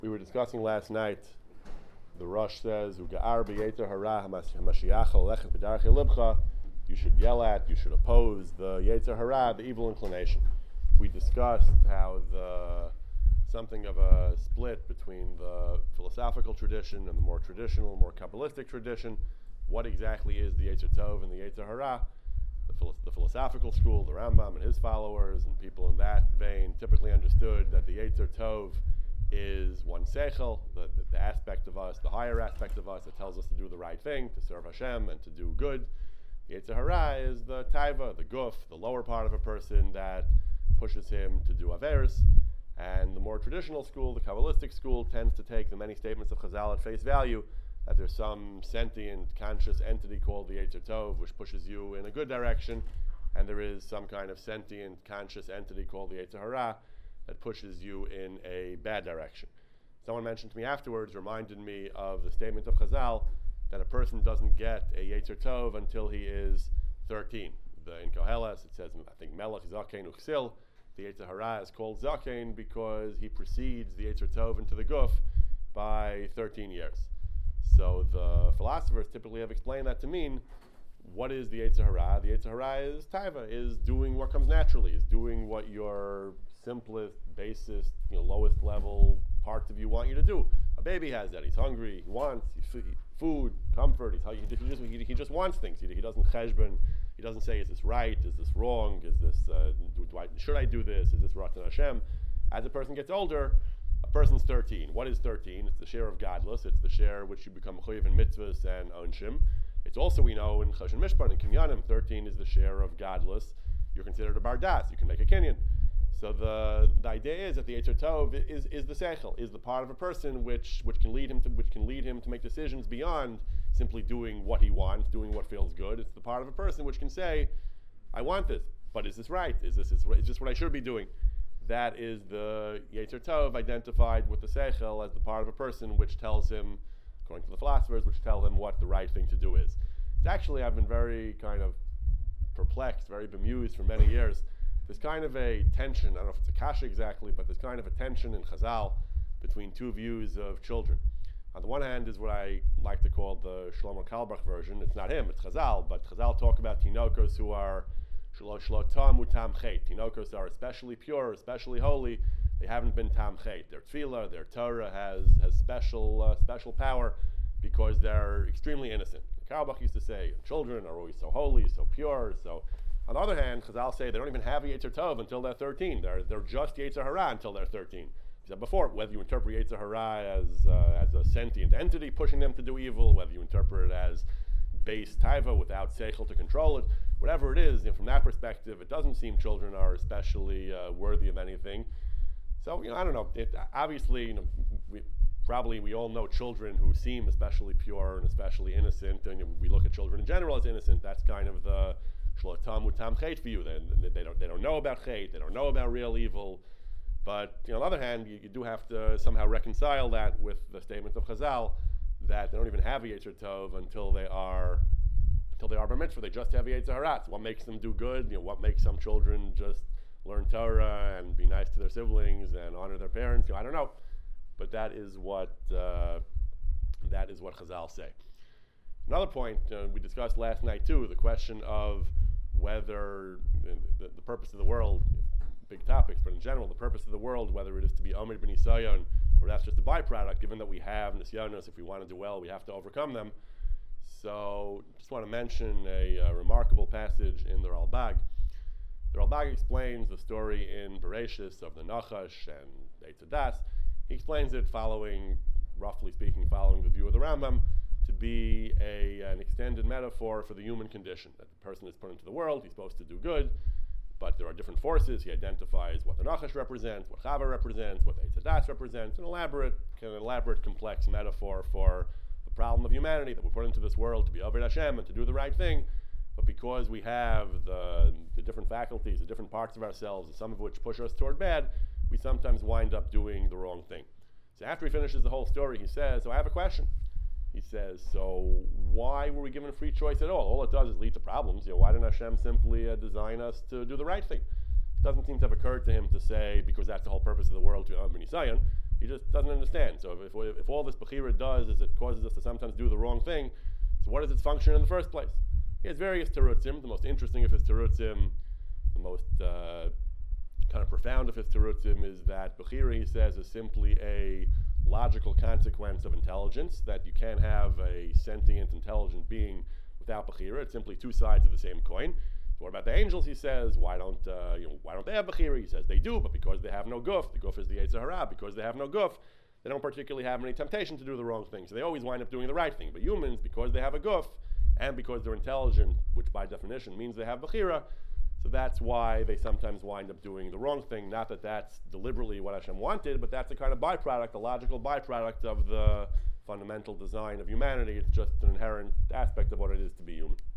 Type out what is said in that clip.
We were discussing last night, the Rosh says, "U'ga'ar b'yetzer hara hamashiach halechet b'darchei libcha." You should yell at, you should oppose the yetzer hara, the evil inclination. We discussed how something of a split between the philosophical tradition and the more traditional, more Kabbalistic tradition. What exactly is the Yetzer Tov and the Yetzer Hara? The philosophical school, the Rambam and his followers, and people in that vein typically understood that the Yetzer Tov is one seichel, the aspect of us, the higher aspect of us that tells us to do the right thing, to serve Hashem and to do good. The Yetzer Hara is the taiva, the guf, the lower part of a person that pushes him to do averos. And the more traditional school, the Kabbalistic school, tends to take the many statements of Chazal at face value, that there's some sentient, conscious entity called the Yetzer Tov, which pushes you in a good direction, and there is some kind of sentient, conscious entity called the Yetzer Hara that pushes you in a bad direction. Someone mentioned to me afterwards, reminded me of the statement of Chazal, that a person doesn't get a Yetzer Tov until he is 13. In Koheles, it says, I think, Melech Zakein Uchsil. The Yetzer Hara is called Zakein because he precedes the Yetzer Tov into the Guf by 13 years. So the philosophers typically have explained that to mean, what is the Yetzer Hara? The Yetzer Hara is taiva, is doing what comes naturally, is doing what your simplest, basest, lowest level parts of you want you to do. A baby has that. He's hungry. He wants food, comfort. He just wants things. He doesn't cheshbon. He doesn't say, is this right? Is this wrong? Is this should I do this? Is this Ratan Hashem? As a person gets older, a person's 13. What is 13? It's the share of godless. It's the share which you become chayiv in mitzvahs and onshim. It's also, we know, in Choshen Mishpat and Kinyanim, 13 is the share of godless. You're considered a bardas. You can make a kinyan. So the idea is that the Yetzer Tov is the seichel, is the part of a person which can lead him to make decisions beyond simply doing what he wants, doing what feels good. It's the part of a person which can say, I want this, but is this right? Is this what I should be doing? That is the Yetzer Tov identified with the seichel as the part of a person which tells him, according to the philosophers, which tell him what the right thing to do is. It's actually, I've been very kind of perplexed, very bemused for many years. There's kind of a tension, I don't know if it's a kasha exactly, but there's kind of a tension in Chazal between two views of children. On the one hand is what I like to call the Shlomo Carlebach version. It's not him, it's Chazal, but Chazal talk about tinokos who are shlo tam utam chet. Tinokos are especially pure, especially holy. They haven't been tam chet. Their tefillah, their Torah has special power because they're extremely innocent. Carlebach used to say, children are always so holy, so pure, so... On the other hand, Chazal say they don't even have a Yetzer Tov until they're 13. They're just Yetzer Hara until they're 13. We said before, whether you interpret Yetzer Hara as a sentient entity pushing them to do evil, whether you interpret it as base taiva without seichel to control it, whatever it is, from that perspective, it doesn't seem children are especially worthy of anything. So, I don't know. Obviously, we all know children who seem especially pure and especially innocent, and we look at children in general as innocent. That's kind of the shlotam utam chet for you. They don't know about chet. They don't know about real evil. But on the other hand, you do have to somehow reconcile that with the statement of Chazal that they don't even have a Yetzer Tov until they are bar mitzvah. They just have a Yetzer Hara. So what makes them do good? What makes some children just learn Torah and be nice to their siblings and honor their parents? I don't know. But that is what Chazal say. Another point we discussed last night too, the question of whether the purpose of the world, big topics, but in general, the purpose of the world, whether it is to be Omer b'nisayon, or that's just a byproduct, given that we have nisyonos, if we want to do well, we have to overcome them. So, just want to mention a remarkable passage in the Ralbag. The Ralbag explains the story in Bereshis of the Nachash and Eitz Hadas. He explains it roughly speaking, following the view of the Rambam, to be an extended metaphor for the human condition, that the person is put into the world, he's supposed to do good, but there are different forces. He identifies what the Nachash represents, what Chava represents, what the Eitz Hadas represents, an elaborate, complex metaphor for the problem of humanity, that we're put into this world to be Aved Hashem and to do the right thing, but because we have the different faculties, the different parts of ourselves, some of which push us toward bad, we sometimes wind up doing the wrong thing. So after he finishes the whole story, he says, so I have a question. He says, so why were we given free choice at all? All it does is lead to problems. Why didn't Hashem simply design us to do the right thing? It doesn't seem to have occurred to him to say, because that's the whole purpose of the world, to B'nai Zion. He just doesn't understand. So if all this Bechira does is it causes us to sometimes do the wrong thing, so what is its function in the first place? He has various terutzim. The most interesting of his terutzim, the most kind of profound of his terutzim, is that Bechira, he says, is simply a logical consequence of intelligence, that you can't have a sentient, intelligent being without Bechira. It's simply two sides of the same coin. What about the angels? He says, why don't they have Bechira? He says they do, but because they have no guf, the guf is the Yetzer Hara, because they have no guf, they don't particularly have any temptation to do the wrong thing. So they always wind up doing the right thing. But humans, because they have a guf, and because they're intelligent, which by definition means they have Bechira, so that's why they sometimes wind up doing the wrong thing. Not that that's deliberately what Hashem wanted, but that's a kind of byproduct, a logical byproduct of the fundamental design of humanity. It's just an inherent aspect of what it is to be human.